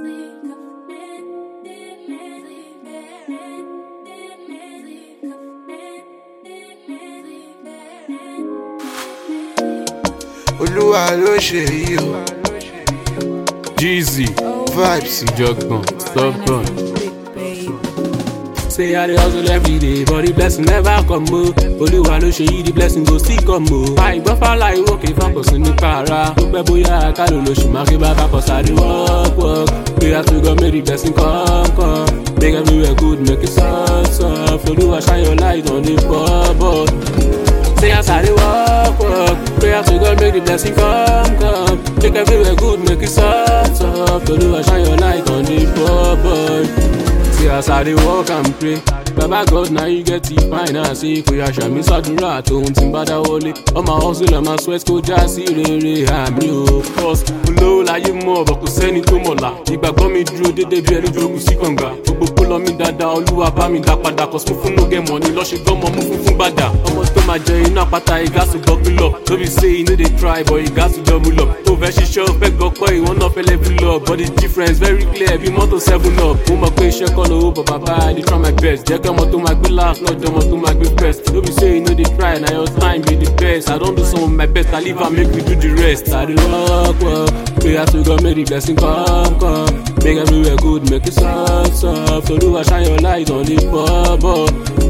Olúwa ló ṣe yìí o. Jeezy, Vibes. Ìjọ̀gbọ̀n, stubborn. Say I dey hustle every day, but the blessing never come o. Olúwa ló ṣe yìí, the blessing go still come o. Àìgbọ́fà láì wókè fàkọsí nípa ara. Ó pẹ́ bóyá kálò lóṣù máa ké bàbá kọ sáré work. Prayer to God make the blessing come. Make everywhere good, make it soft. Olúwa shine your light on the bubble. Say as I dey work. Prayer to God make the blessing come. Make everywhere good, make it soft. Olúwa shine your light on the bubble. Say as I dey walk and pray, Baba God now you get the finance. Kò yà ṣàmì sàdúrà tóun ti ń bá dáwọ́lé. Ọmọ hustle ọmọ sweat kó já sí rere àmì o. Cause olówó láyé mọ̀ ọ̀bọ̀ kò sẹ́ni tó mọ̀lá. Ìgbàgbọ́ mi dúró dédé bí ẹni jókòó sí kànga. Gbogbo kó lọ mí dáadáa, Olúwa bá mi dá padà. Cause mo fún no get money, lọ́ṣẹ̀ gbọ́mọ mú fún gbàdà. Ọmọ tó máa jẹ iná àpáta, he got to buckle up. No be say he no dey try, but he got to double up. Ó fẹ́ ṣiṣẹ́ ó fẹ́ gbọ́pọ̀ ìwọ́n náà fẹ́ level up. But the difference very clear bí mọ́tò 7 up. Mo mọ̀ pé iṣẹ́ kọ́ lówó, but bàbá I dey try my best. Jẹ́ kí ọmọ tó máa gbé last, not jẹ́ ọmọ tó máa gbé first. No be say you no dey try, na your time be the best. I don do some of my best, I leave am make we do the rest. I dey work. Prayer to God make the blessing come. Make everywhere good, make it soft. Olúwa shine your light on the bubble.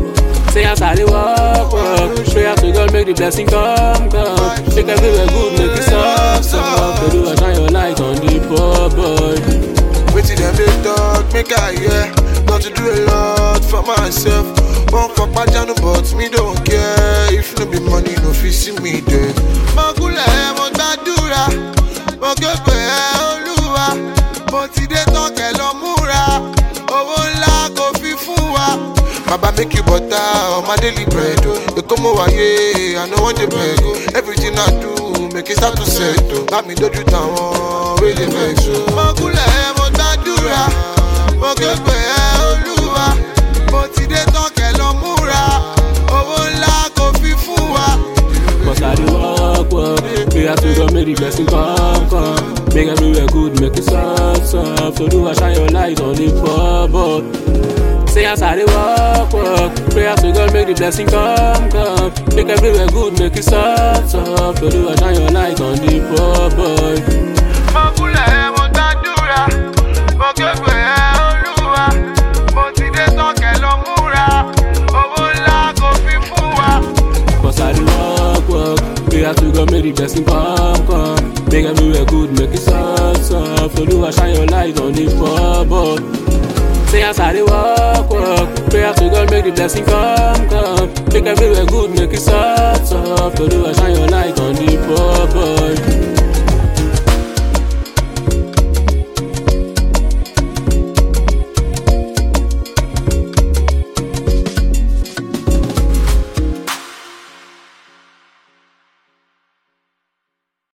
Say as I dey work. Prayer to God make the blessing come. Make everywhere good, make it soft. Olúwa shine your light on the bubble. Wetin dem dey talk, make I hear. Got to do a lot for myself. One for pajano, but me don't care. If no be money, no fit see me there. Magule mo gbàdúrà, mo képe Olúwa. Mo ti dé tán kẹ́ lọ múra. Owó ńlá kò fi fún wa. Baba make you butter on my daily bread. You come over here, I know what they beg. Everything I do, make it start to settle. Got me dojú táwọn wey dey vex o. Magule mo gbàdúrà, mo képe Olúwa. Mo ti dé tán kẹ́ lọ múra. Owó ńlá kò fi fún wa. Cause I dey work. Prayer to God make the blessing come. Make everywhere good, make it soft. Olúwa shine your light on the bubble. Say as I dey work. Prayer to God make the blessing come. Make everywhere good, make it soft. Olúwa shine your light on the bubble. Magule mo gbàdúrà, mo képe Olúwa. Mo ti dé tán kẹ́ lọ múra. Owó ńlá kò fi fún wa. Cause I dey work. Prayer to God make the blessing come. Make everywhere good, make it soft. Olúwa shine your light on the bubble. Say as I dey work. Prayer to God make the blessing come. Make everywhere good, make it soft. Olúwa shine your light on the bubble.